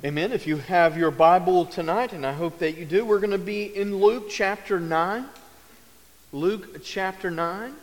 Amen. If you have your Bible tonight, and I hope that you do, we're going to be in Luke chapter 9. Luke chapter 9.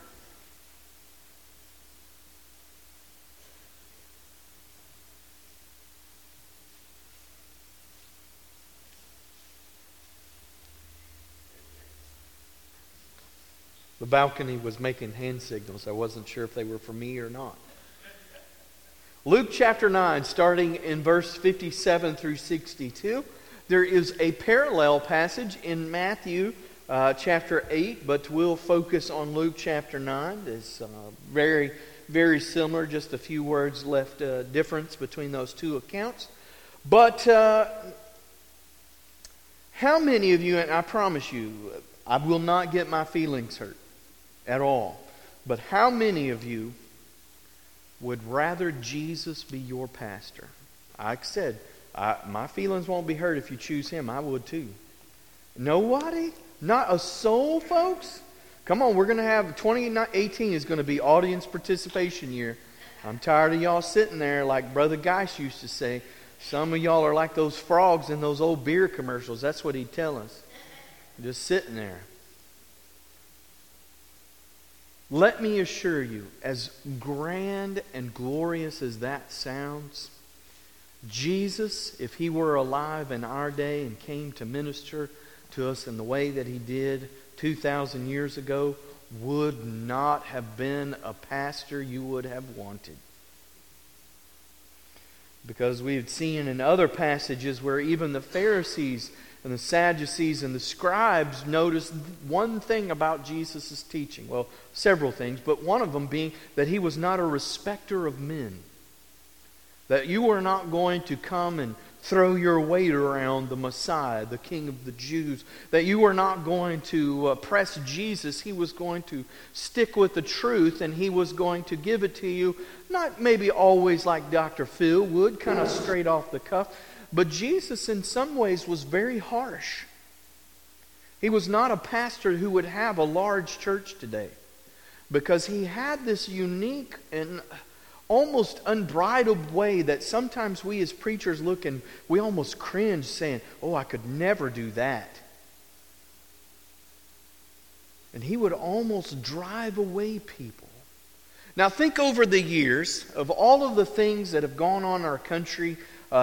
The balcony was making hand signals. I wasn't sure if they were for me or not. Luke chapter 9, starting in verse 57 through 62. There is a parallel passage in Matthew chapter 8, but we'll focus on Luke chapter 9. It's very, very similar, just a few words left difference between those two accounts. But how many of you, and I promise you, I will not get my feelings hurt at all, but how many of you would rather Jesus be your pastor? Like I said, my feelings won't be hurt if you choose Him. I would too. Nobody? Not a soul, folks? Come on, we're going to have 2018 is going to be audience participation year. I'm tired of y'all sitting there like Brother Geist used to say. Some of y'all are like those frogs in those old beer commercials. That's what he'd tell us. Just sitting there. Let me assure you, as grand and glorious as that sounds, Jesus, if He were alive in our day and came to minister to us in the way that He did 2,000 years ago, would not have been a pastor you would have wanted. Because we've seen in other passages where even the Pharisees and the Sadducees and the scribes noticed one thing about Jesus' teaching. Well, several things, but one of them being that He was not a respecter of men. That you were not going to come and throw your weight around the Messiah, the King of the Jews. That you were not going to press Jesus. He was going to stick with the truth, and He was going to give it to you, not maybe always like Dr. Phil would, kind of straight off the cuff. But Jesus in some ways was very harsh. He was not a pastor who would have a large church today, because He had this unique and almost unbridled way that sometimes we as preachers look and we almost cringe saying, "Oh, I could never do that." And He would almost drive away people. Now think over the years of all of the things that have gone on in our country,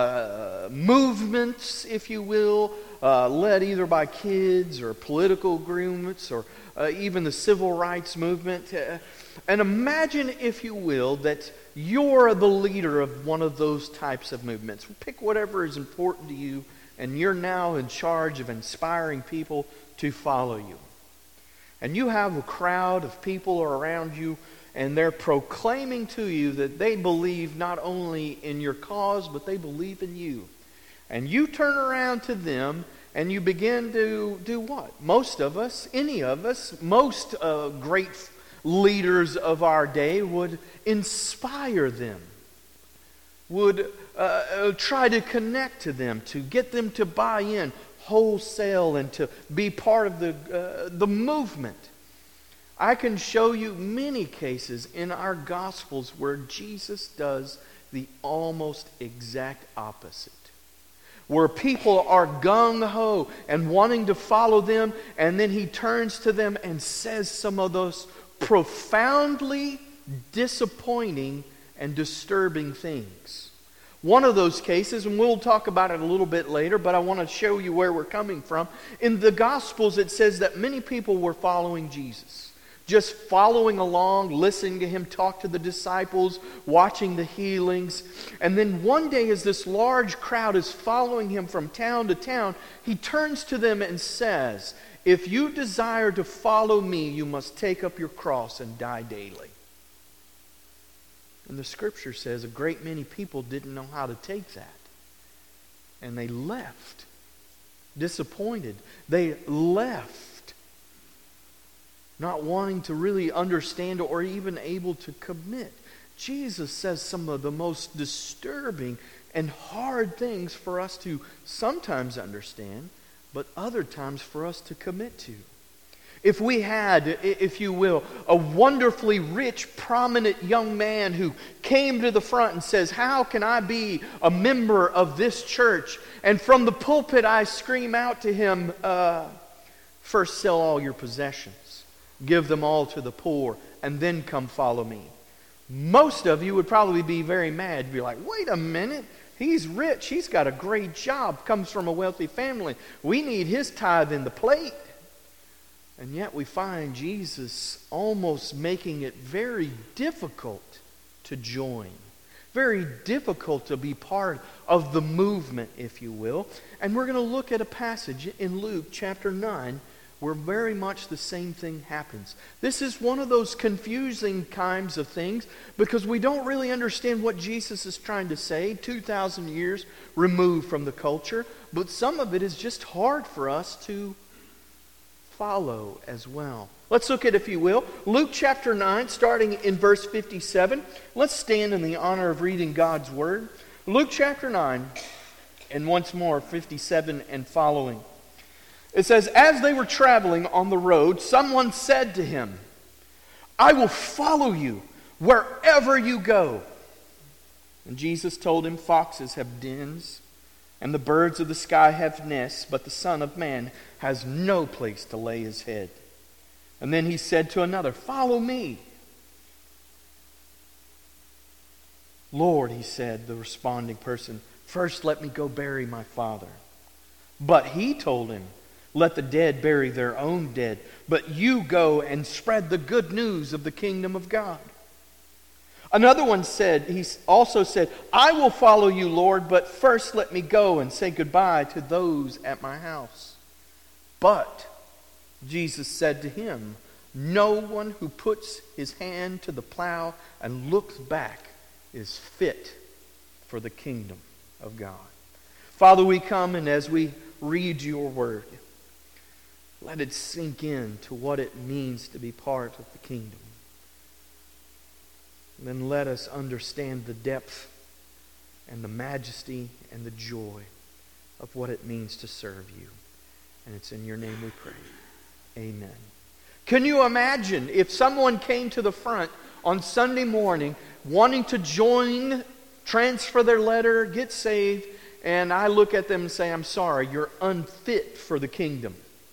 movements, if you will, led either by kids or political agreements or even the civil rights movement. And imagine, if you will, that you're the leader of one of those types of movements. Pick whatever is important to you, and you're now in charge of inspiring people to follow you. And you have a crowd of people around you, and they're proclaiming to you that they believe not only in your cause, but they believe in you. And you turn around to them and you begin to do what? Most of us, any of us, most great leaders of our day would inspire them, would try to connect to them, to get them to buy in wholesale and to be part of the movement. I can show you many cases in our Gospels where Jesus does the almost exact opposite. Where people are gung-ho and wanting to follow them, and then He turns to them and says some of those profoundly disappointing and disturbing things. One of those cases, and we'll talk about it a little bit later, but I want to show you where we're coming from. In the Gospels it says that many people were following Jesus. Just following along, listening to Him talk to the disciples, watching the healings. And then one day, as this large crowd is following Him from town to town, He turns to them and says, "If you desire to follow me, you must take up your cross and die daily." And the Scripture says a great many people didn't know how to take that. And they left. Disappointed. They left. Not wanting to really understand or even able to commit. Jesus says some of the most disturbing and hard things for us to sometimes understand, but other times for us to commit to. If we had, if you will, a wonderfully rich, prominent young man who came to the front and says, "How can I be a member of this church?" And from the pulpit I scream out to him, "First sell all your possessions, give them all to the poor, and then come follow me." Most of you would probably be very mad. You'd be like, "Wait a minute, he's rich, he's got a great job, comes from a wealthy family. We need his tithe in the plate." And yet we find Jesus almost making it very difficult to join. Very difficult to be part of the movement, if you will. And we're going to look at a passage in Luke chapter 9 where very much the same thing happens. This is one of those confusing kinds of things because we don't really understand what Jesus is trying to say 2,000 years removed from the culture. But some of it is just hard for us to follow as well. Let's look at, if you will, Luke chapter 9, starting in verse 57. Let's stand in the honor of reading God's Word. Luke chapter 9, and once more, 57 and following. It says, "As they were traveling on the road, someone said to him, 'I will follow you wherever you go.' And Jesus told him, 'Foxes have dens, and the birds of the sky have nests, but the Son of Man has no place to lay his head.' And then he said to another, 'Follow me.' 'Lord,' he said, the responding person, 'first let me go bury my father.' But he told him, 'Let the dead bury their own dead, but you go and spread the good news of the kingdom of God.' Another one said, he also said, 'I will follow you, Lord, but first let me go and say goodbye to those at my house.' But Jesus said to him, 'No one who puts his hand to the plow and looks back is fit for the kingdom of God.'" Father, we come, and as we read your word, let it sink in to what it means to be part of the kingdom. And then let us understand the depth and the majesty and the joy of what it means to serve you. And it's in your name we pray. Amen. Can you imagine if someone came to the front on Sunday morning wanting to join, transfer their letter, get saved, and I look at them and say, "I'm sorry, you're unfit for the kingdom"?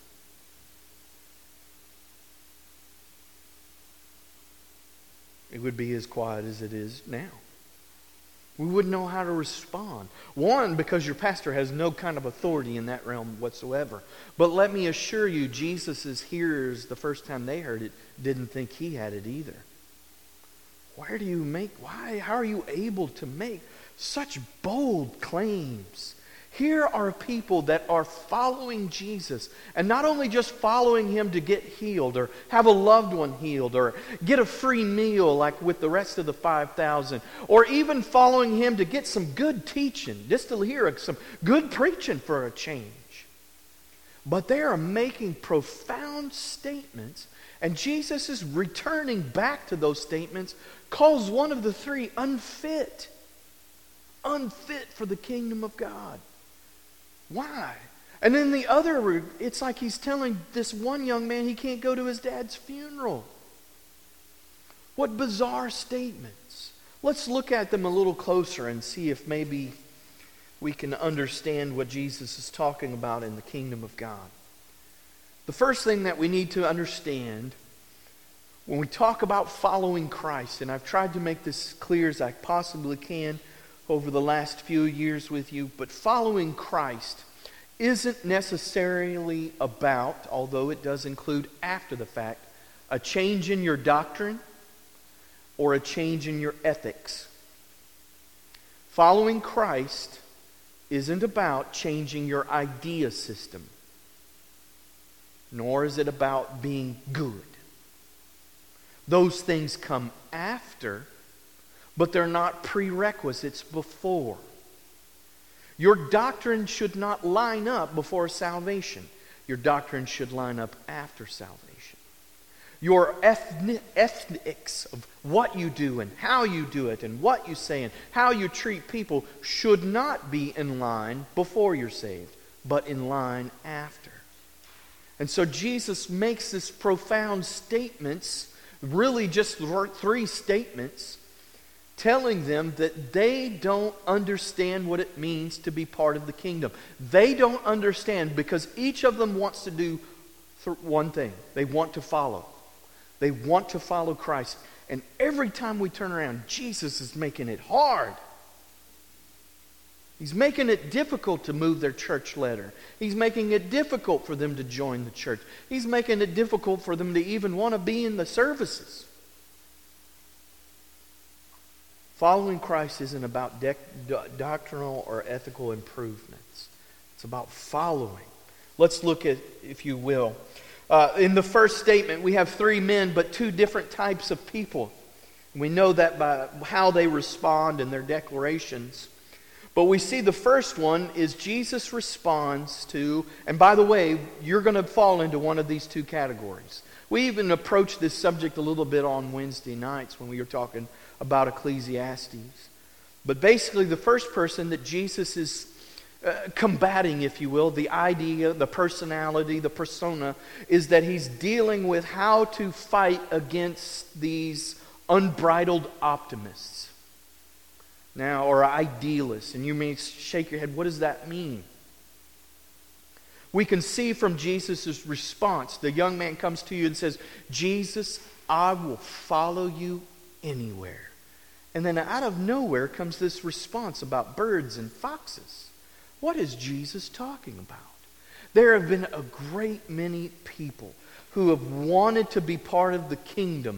It would be as quiet as it is now. We wouldn't know how to respond. One, because your pastor has no kind of authority in that realm whatsoever. But let me assure you, Jesus' hearers, the first time they heard it, didn't think he had it either. How are you able to make such bold claims? Here are people that are following Jesus, and not only just following him to get healed or have a loved one healed or get a free meal like with the rest of the 5,000, or even following him to get some good teaching, just to hear some good preaching for a change. But they are making profound statements, and Jesus is returning back to those statements, calls one of the three unfit for the kingdom of God. Why? And then the other, it's like he's telling this one young man he can't go to his dad's funeral. What bizarre statements. Let's look at them a little closer and see if maybe we can understand what Jesus is talking about in the kingdom of God. The first thing that we need to understand when we talk about following Christ, and I've tried to make this clear as I possibly can over the last few years with you, but following Christ isn't necessarily about, although it does include after the fact, a change in your doctrine or a change in your ethics. Following Christ isn't about changing your idea system, nor is it about being good. Those things come after, but they're not prerequisites before. Your doctrine should not line up before salvation. Your doctrine should line up after salvation. Your ethics of what you do and how you do it and what you say and how you treat people should not be in line before you're saved, but in line after. And so Jesus makes this profound statements, really just 3 statements, telling them that they don't understand what it means to be part of the kingdom. They don't understand because each of them wants to do one thing. They want to follow. They want to follow Christ. And every time we turn around, Jesus is making it hard. He's making it difficult to move their church letter. He's making it difficult for them to join the church. He's making it difficult for them to even want to be in the services. Following Christ isn't about doctrinal or ethical improvements. It's about following. Let's look at, if you will, in the first statement, we have 3 men, but 2 different types of people. We know that by how they respond in their declarations. But we see the first one is Jesus responds to, and by the way, you're going to fall into one of these 2 categories. We even approached this subject a little bit on Wednesday nights when we were talking about Ecclesiastes. But basically the first person that Jesus is combating, if you will, the idea, the personality, the persona, is that he's dealing with how to fight against these unbridled optimists. Now, or idealists. And you may shake your head, what does that mean? We can see from Jesus' response. The young man comes to you and says, Jesus, I will follow you anywhere. And then out of nowhere comes this response about birds and foxes. What is Jesus talking about? There have been a great many people who have wanted to be part of the kingdom,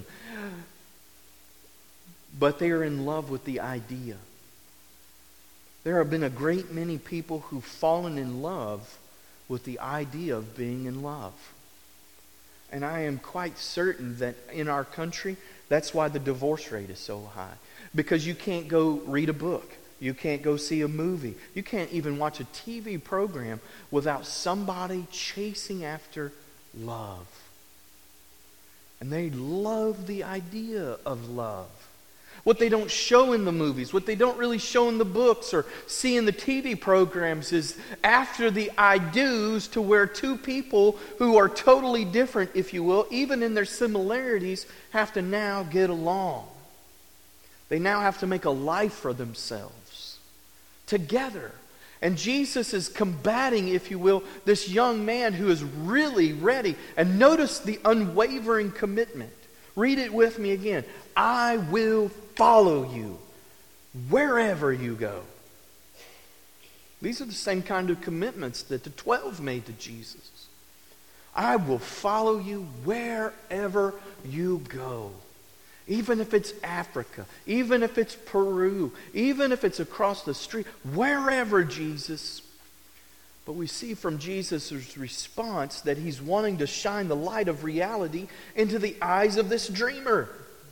but they are in love with the idea. There have been a great many people who've fallen in love with the idea of being in love. And I am quite certain that in our country, that's why the divorce rate is so high. Because you can't go read a book. You can't go see a movie. You can't even watch a TV program without somebody chasing after love. And they love the idea of love. What they don't show in the movies, what they don't really show in the books or see in the TV programs is after the I do's, to where 2 people who are totally different, if you will, even in their similarities, have to now get along. They now have to make a life for themselves together. And Jesus is combating, if you will, this young man who is really ready. And notice the unwavering commitment. Read it with me again. I will follow you wherever you go. These are the same kind of commitments that the 12 made to Jesus. I will follow you wherever you go. Even if it's Africa, even if it's Peru, even if it's across the street, wherever, Jesus. But we see from Jesus' response that he's wanting to shine the light of reality into the eyes of this dreamer.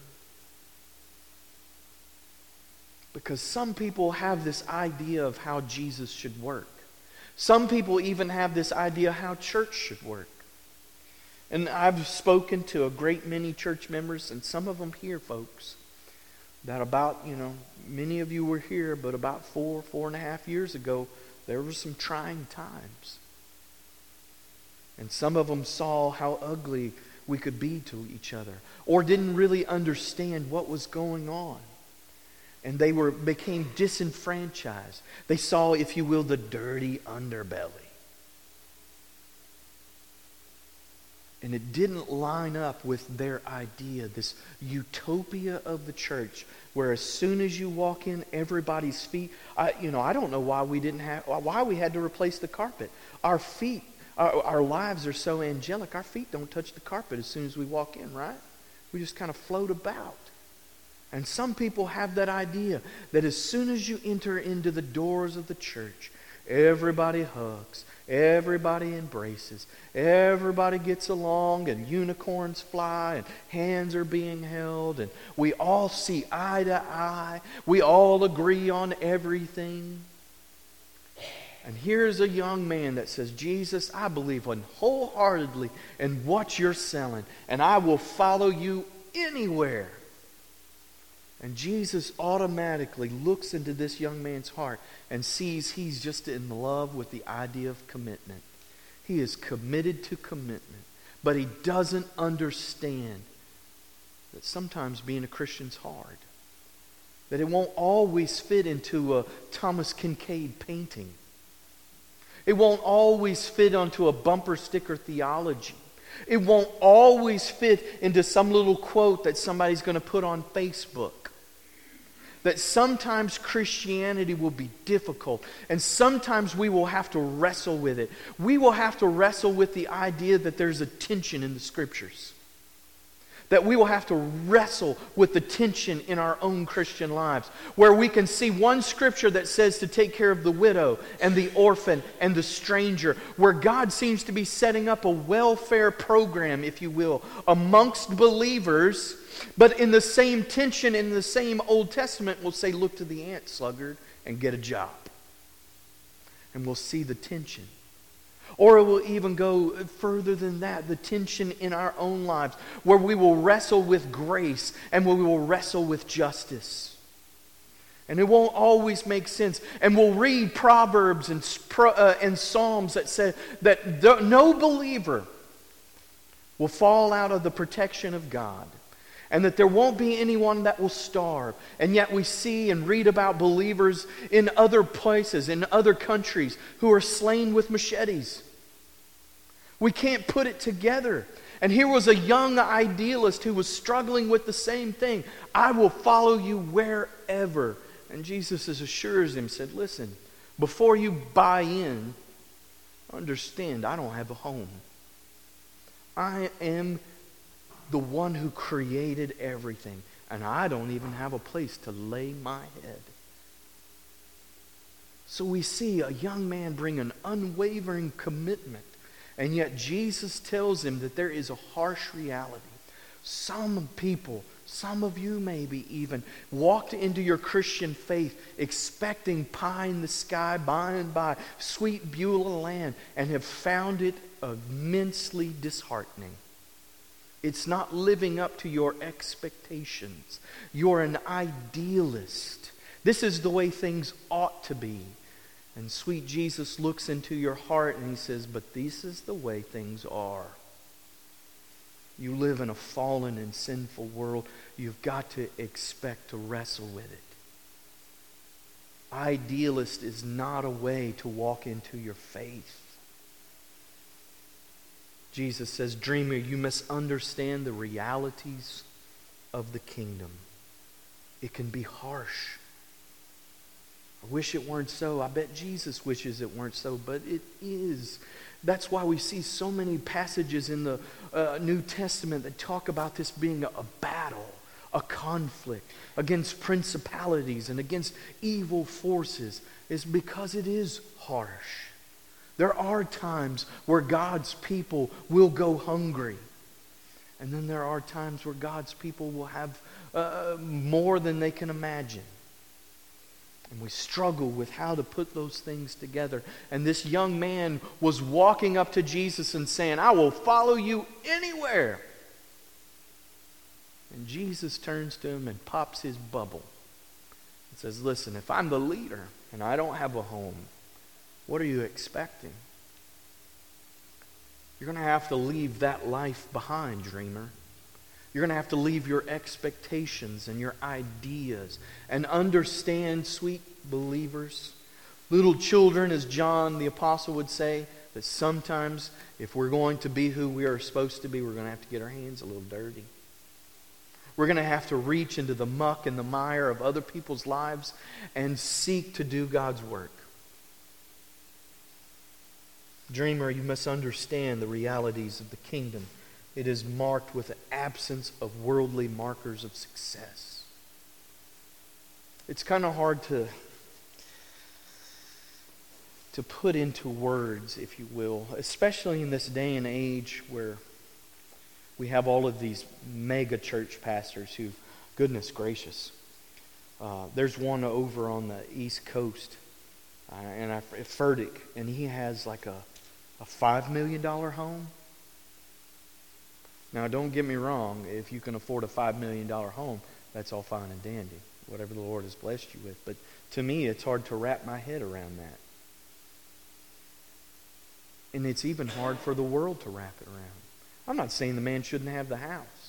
Because some people have this idea of how Jesus should work. Some people even have this idea how church should work. And I've spoken to a great many church members, and some of them here, folks, that about, many of you were here, but about 4.5 years ago, there were some trying times. And some of them saw how ugly we could be to each other, or didn't really understand what was going on. And they became disenfranchised. They saw, if you will, the dirty underbelly. And it didn't line up with their idea, this utopia of the church, where as soon as you walk in, everybody's feet. I don't know why we had to replace the carpet. Our feet, our lives are so angelic. Our feet don't touch the carpet as soon as we walk in, right? We just kind of float about. And some people have that idea that as soon as you enter into the doors of the church, everybody hugs, everybody embraces, everybody gets along, and unicorns fly, and hands are being held, and we all see eye to eye. We all agree on everything. And here's a young man that says, Jesus, I believe wholeheartedly in what you're selling, and I will follow you anywhere. And Jesus automatically looks into this young man's heart and sees he's just in love with the idea of commitment. He is committed to commitment. But he doesn't understand that sometimes being a Christian's hard. That it won't always fit into a Thomas Kincaid painting. It won't always fit onto a bumper sticker theology. It won't always fit into some little quote that somebody's going to put on Facebook. That sometimes Christianity will be difficult, and sometimes we will have to wrestle with it. We will have to wrestle with the idea that there's a tension in the Scriptures. That we will have to wrestle with the tension in our own Christian lives, where we can see one Scripture that says to take care of the widow and the orphan and the stranger, where God seems to be setting up a welfare program, if you will, amongst believers. But in the same tension, in the same Old Testament, we'll say, look to the ant, sluggard, and get a job. And we'll see the tension. Or it will even go further than that, the tension in our own lives, where we will wrestle with grace and where we will wrestle with justice. And it won't always make sense. And we'll read Proverbs and Psalms that say that no believer will fall out of the protection of God. And that there won't be anyone that will starve. And yet we see and read about believers in other places, in other countries, who are slain with machetes. We can't put it together. And here was a young idealist who was struggling with the same thing. I will follow you wherever. And Jesus assures him, said, listen, before you buy in, understand, I don't have a home. I am the one who created everything, and I don't even have a place to lay my head. So we see a young man bring an unwavering commitment, and yet Jesus tells him that there is a harsh reality. Some people, some of you maybe even, walked into your Christian faith expecting pie in the sky by and by, sweet Beulah land, and have found it immensely disheartening. It's not living up to your expectations. You're an idealist. This is the way things ought to be. And sweet Jesus looks into your heart and he says, but this is the way things are. You live in a fallen and sinful world. You've got to expect to wrestle with it. Idealist is not a way to walk into your faith. Jesus says, dreamer, you must understand the realities of the kingdom. It can be harsh. I wish it weren't so. I bet Jesus wishes it weren't so, but it is. That's why we see so many passages in the New Testament that talk about this being a battle, a conflict against principalities and against evil forces. It's because it is harsh. There are times where God's people will go hungry. And then there are times where God's people will have more than they can imagine. And we struggle with how to put those things together. And this young man was walking up to Jesus and saying, I will follow you anywhere. And Jesus turns to him and pops his bubble and says, listen, if I'm the leader and I don't have a home, what are you expecting? You're going to have to leave that life behind, dreamer. You're going to have to leave your expectations and your ideas and understand, sweet believers, little children, as John the Apostle would say, that sometimes if we're going to be who we are supposed to be, we're going to have to get our hands a little dirty. We're going to have to reach into the muck and the mire of other people's lives and seek to do God's work. Dreamer, you must understand the realities of the kingdom. It is marked with the absence of worldly markers of success. It's kind of hard to put into words, if you will, especially in this day and age where we have all of these mega church pastors who, goodness gracious, there's one over on the East Coast, Furtick, and he has like a $5 million home. Now, don't get me wrong. If you can afford a $5 million home, that's all fine and dandy, whatever the Lord has blessed you with. But to me, it's hard to wrap my head around that. And it's even hard for the world to wrap it around. I'm not saying the man shouldn't have the house.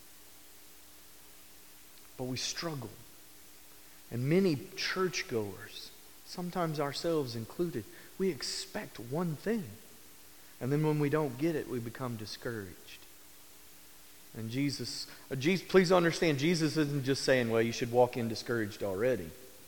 But we struggle. And many churchgoers, sometimes ourselves included, we expect one thing. And then when we don't get it, we become discouraged. And Jesus, please understand, Jesus isn't just saying, well, you should walk in discouraged already.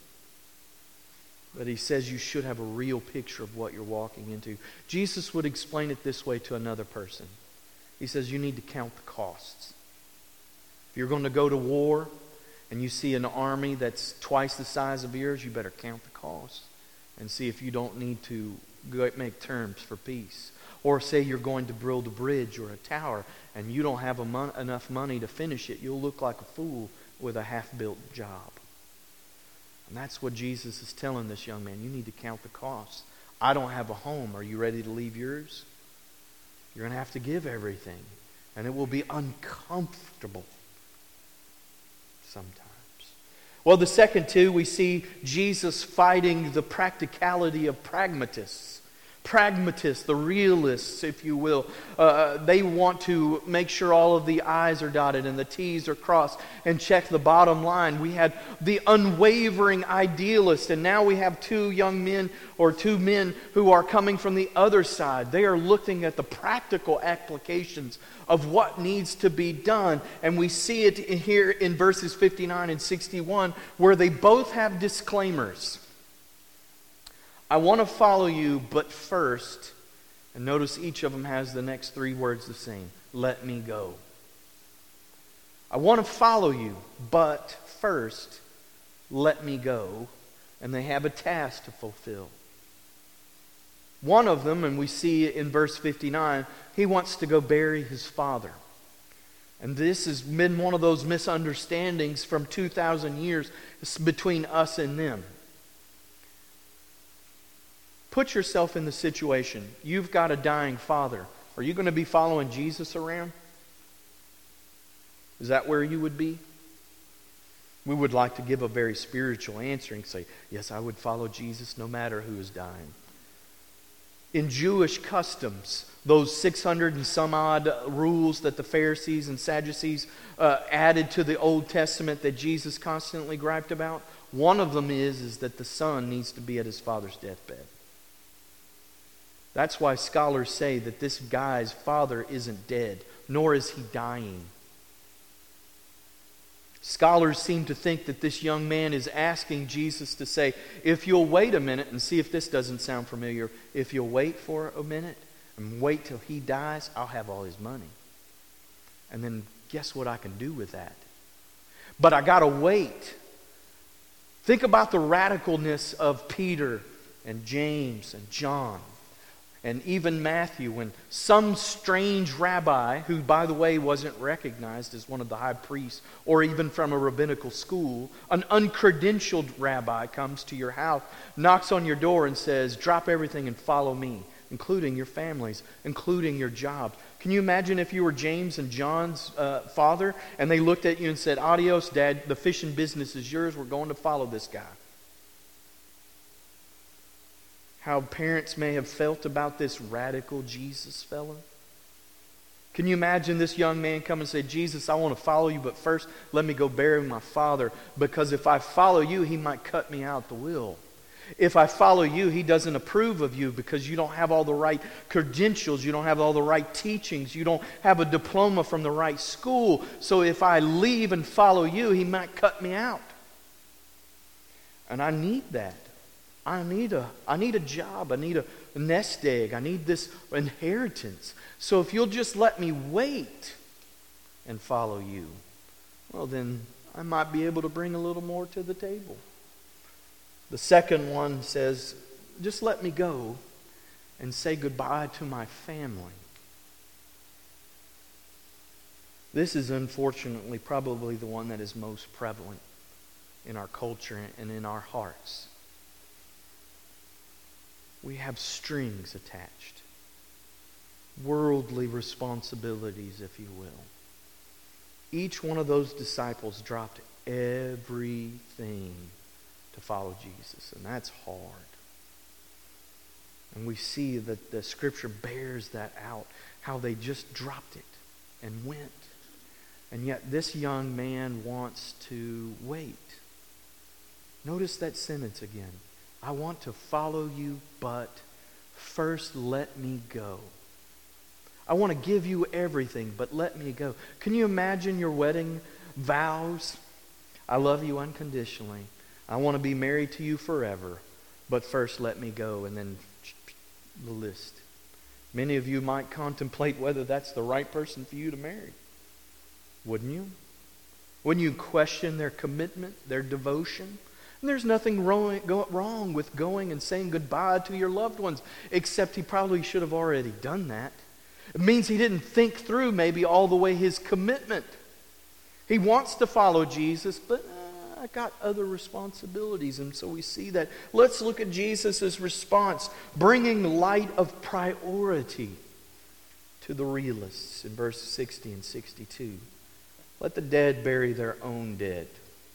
But He says you should have a real picture of what you're walking into. Jesus would explain it this way to another person. He says you need to count the costs. If you're going to go to war and you see an army that's twice the size of yours, you better count the costs and see if you don't need to make terms for peace. Or say you're going to build a bridge or a tower and you don't have enough money to finish it. You'll look like a fool with a half-built job. And that's what Jesus is telling this young man. You need to count the costs. I don't have a home. Are you ready to leave yours? You're going to have to give everything. And it will be uncomfortable sometimes. Well, the second two, we see Jesus fighting the practicality of pragmatists. Pragmatists, the realists, if you will, they want to make sure all of the I's are dotted and the T's are crossed and check the bottom line. We had the unwavering idealist, and now we have two men who are coming from the other side. They are looking at the practical applications of what needs to be done. And we see it here in verses 59 and 61 where they both have disclaimers. I want to follow you, but first, and notice each of them has the next three words the same. Let me go. I want to follow you, but first, let me go. And they have a task to fulfill. One of them, and we see in verse 59, he wants to go bury his father. And this has been one of those misunderstandings from 2,000 years between us and them. Put yourself in the situation. You've got a dying father. Are you going to be following Jesus around? Is that where you would be? We would like to give a very spiritual answer and say, yes, I would follow Jesus no matter who is dying. In Jewish customs, those 600 and some odd rules that the Pharisees and Sadducees added to the Old Testament that Jesus constantly griped about, one of them is that the son needs to be at his father's deathbed. That's why scholars say that this guy's father isn't dead, nor is he dying. Scholars seem to think that this young man is asking Jesus to say, if you'll wait a minute and see if this doesn't sound familiar, if you'll wait for a minute and wait till he dies, I'll have all his money. And then guess what I can do with that? But I got to wait. Think about the radicalness of Peter and James and John. And even Matthew, when some strange rabbi, who by the way wasn't recognized as one of the high priests or even from a rabbinical school, an uncredentialed rabbi comes to your house, knocks on your door and says, drop everything and follow me, including your families, including your jobs. Can you imagine if you were James and John's father and they looked at you and said, adios, Dad, the fishing business is yours, we're going to follow this guy. How parents may have felt about this radical Jesus fellow. Can you imagine this young man come and say, Jesus, I want to follow you, but first let me go bury my father, because if I follow you, he might cut me out the will. If I follow you, he doesn't approve of you because you don't have all the right credentials, you don't have all the right teachings, you don't have a diploma from the right school. So if I leave and follow you, he might cut me out. And I need that. I need a job. I need a nest egg. I need this inheritance. So if you'll just let me wait and follow you, well then I might be able to bring a little more to the table. The second one says, just let me go and say goodbye to my family. This is unfortunately probably the one that is most prevalent in our culture and in our hearts. We have strings attached. Worldly responsibilities, if you will. Each one of those disciples dropped everything to follow Jesus, and that's hard. And we see that the Scripture bears that out, how they just dropped it and went. And yet this young man wants to wait. Notice that sentence again. I want to follow you, but first let me go. I want to give you everything, but let me go. Can you imagine your wedding vows? I love you unconditionally. I want to be married to you forever, but first let me go. And then the list. Many of you might contemplate whether that's the right person for you to marry. Wouldn't you? Wouldn't you question their commitment, their devotion? And there's nothing wrong with going and saying goodbye to your loved ones, except he probably should have already done that. It means he didn't think through maybe all the way his commitment. He wants to follow Jesus, but I got other responsibilities. And so we see that. Let's look at Jesus' response, bringing light of priority to the realists in verses 60 and 62. Let the dead bury their own dead.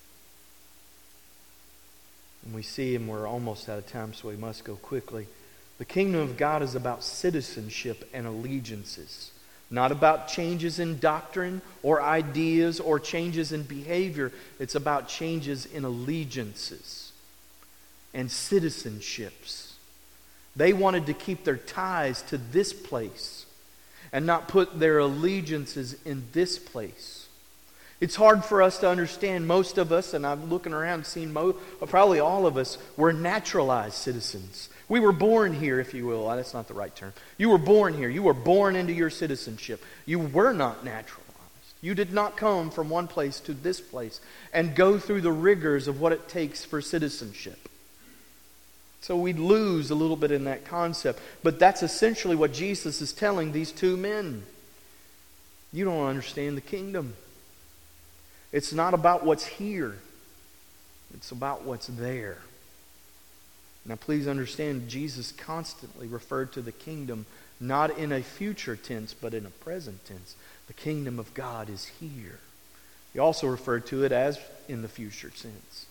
And we see, and we're almost out of time, so we must go quickly. The kingdom of God is about citizenship and allegiances. Not about changes in doctrine or ideas or changes in behavior. It's about changes in allegiances and citizenships. They wanted to keep their ties to this place and not put their allegiances in this place. It's hard for us to understand. Most of us, and I'm looking around seeing probably all of us, were naturalized citizens. We were born here, if you will. That's not the right term. You were born here. You were born into your citizenship. You were not naturalized. You did not come from one place to this place and go through the rigors of what it takes for citizenship. So we lose a little bit in that concept. But that's essentially what Jesus is telling these two men. You don't understand the kingdom. It's not about what's here. It's about what's there. Now please understand, Jesus constantly referred to the kingdom not in a future tense, but in a present tense. The kingdom of God is here. He also referred to it as in the future tense.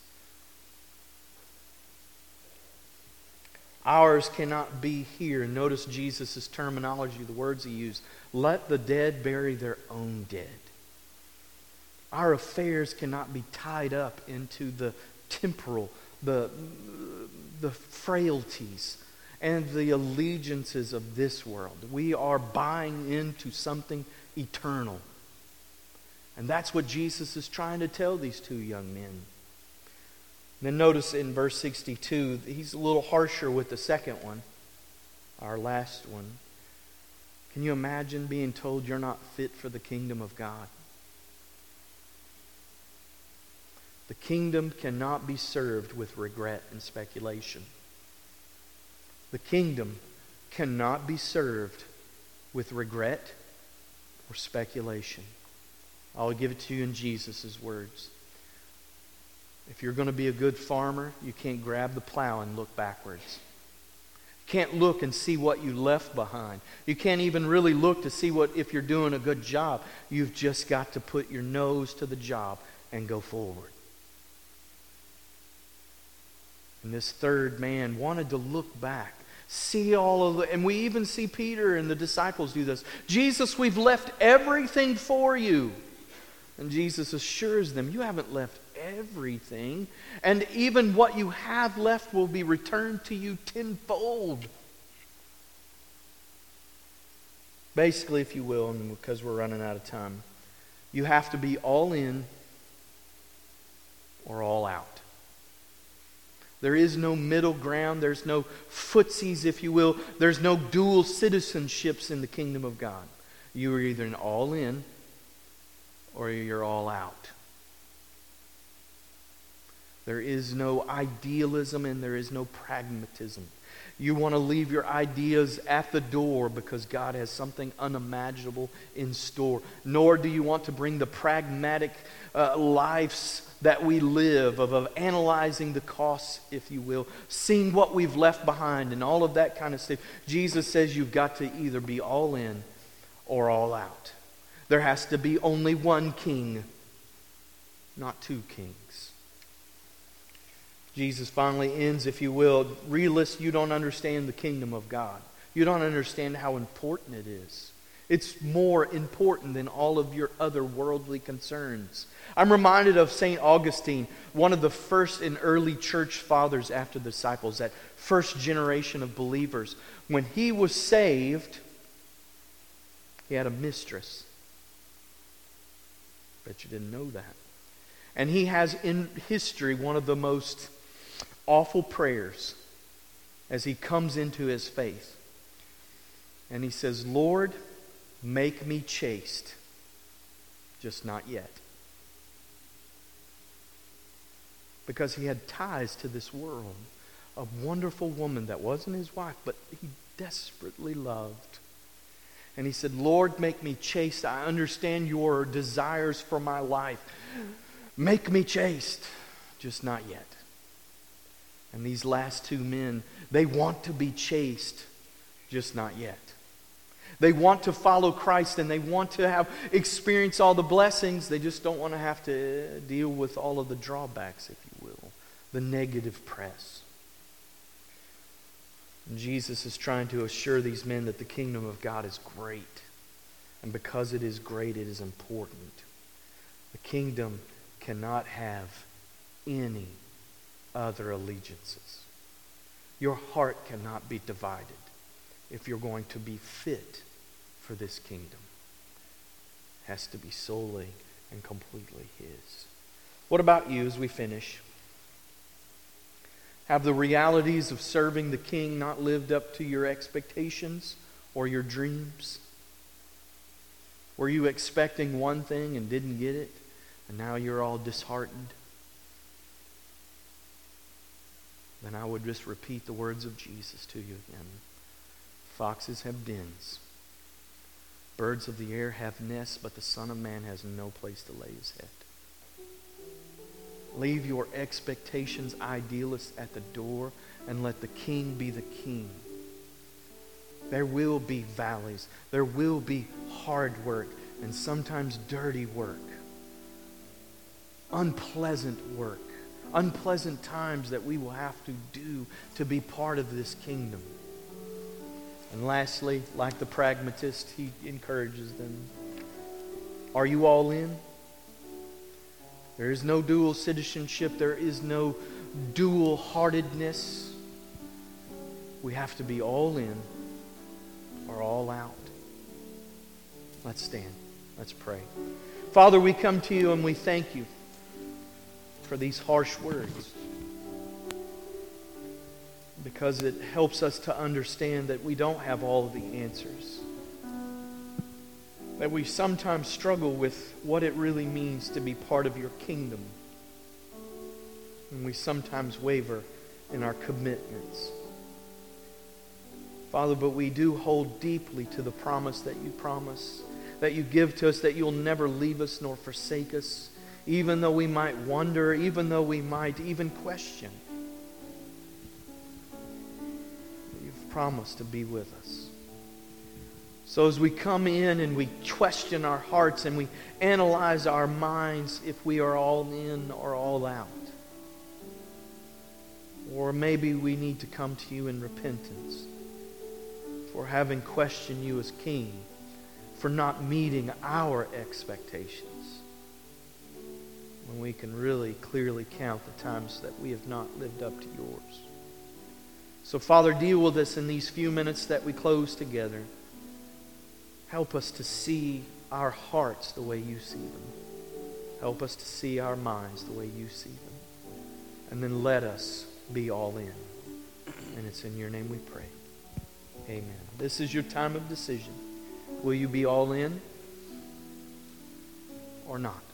Ours cannot be here. Notice Jesus' terminology, the words he used. Let the dead bury their own dead. Our affairs cannot be tied up into the temporal, the frailties, and the allegiances of this world. We are buying into something eternal. And that's what Jesus is trying to tell these two young men. Then notice in verse 62, he's a little harsher with the second one, our last one. Can you imagine being told you're not fit for the kingdom of God? The kingdom cannot be served with regret and speculation. The kingdom cannot be served with regret or speculation. I'll give it to you in Jesus' words. If you're going to be a good farmer, you can't grab the plow and look backwards. You can't look and see what you left behind. You can't even really look to see if you're doing a good job. You've just got to put your nose to the job and go forward. And this third man wanted to look back, see all of and we even see Peter and the disciples do this. Jesus, we've left everything for you. And Jesus assures them, you haven't left everything. And even what you have left will be returned to you tenfold. Basically, if you will, and because we're running out of time, you have to be all in or all out. There is no middle ground. There's no footsies, if you will. There's no dual citizenships in the kingdom of God. You are either all in or you're all out. There is no idealism and there is no pragmatism. You want to leave your ideas at the door because God has something unimaginable in store. Nor do you want to bring the pragmatic lives that we live of analyzing the costs, if you will, seeing what we've left behind and all of that kind of stuff. Jesus says you've got to either be all in or all out. There has to be only one king, not two kings. Jesus finally ends, if you will, realist, you don't understand the kingdom of God. You don't understand how important it is. It's more important than all of your other worldly concerns. I'm reminded of St. Augustine, one of the first and early church fathers after the disciples, that first generation of believers. When he was saved, he had a mistress. Bet you didn't know that. And he has in history one of the most awful prayers as he comes into his faith. And he says, Lord, make me chaste, just not yet. Because he had ties to this world. A wonderful woman that wasn't his wife, but he desperately loved. And he said, Lord, make me chaste. I understand your desires for my life. Make me chaste, just not yet. And these last two men, they want to be chaste, just not yet. They want to follow Christ and they want to have experience all the blessings. They just don't want to have to deal with all of the drawbacks, if you will, the negative press. And Jesus is trying to assure these men that the kingdom of God is great. And because it is great, it is important. The kingdom cannot have any other allegiances. Your heart cannot be divided if you're going to be fit for this kingdom. It has to be solely and completely His. What about you as we finish? Have the realities of serving the King not lived up to your expectations or your dreams? Were you expecting one thing and didn't get it, and now you're all disheartened? Then I would just repeat the words of Jesus to you again. Foxes have dens. Birds of the air have nests, but the Son of Man has no place to lay His head. Leave your expectations, idealists, at the door and let the King be the King. There will be valleys. There will be hard work and sometimes dirty work. Unpleasant work. Unpleasant times that we will have to do to be part of this kingdom. And lastly, like the pragmatist, he encourages them. Are you all in? There is no dual citizenship. There is no dual-heartedness. We have to be all in or all out. Let's stand. Let's pray. Father, we come to you and we thank you for these harsh words, because it helps us to understand that we don't have all of the answers. That we sometimes struggle with what it really means to be part of your kingdom. And we sometimes waver in our commitments. Father, but we do hold deeply to the promise that you promise, that you give to us, that you'll never leave us nor forsake us, even though we might wonder, even though we might even question. You've promised to be with us. So as we come in and we question our hearts and we analyze our minds if we are all in or all out. Or maybe we need to come to you in repentance for having questioned you as King, for not meeting our expectations, when we can really clearly count the times that we have not lived up to yours. So Father, deal with us in these few minutes that we close together. Help us to see our hearts the way you see them. Help us to see our minds the way you see them. And then let us be all in. And it's in your name we pray. Amen. This is your time of decision. Will you be all in or not?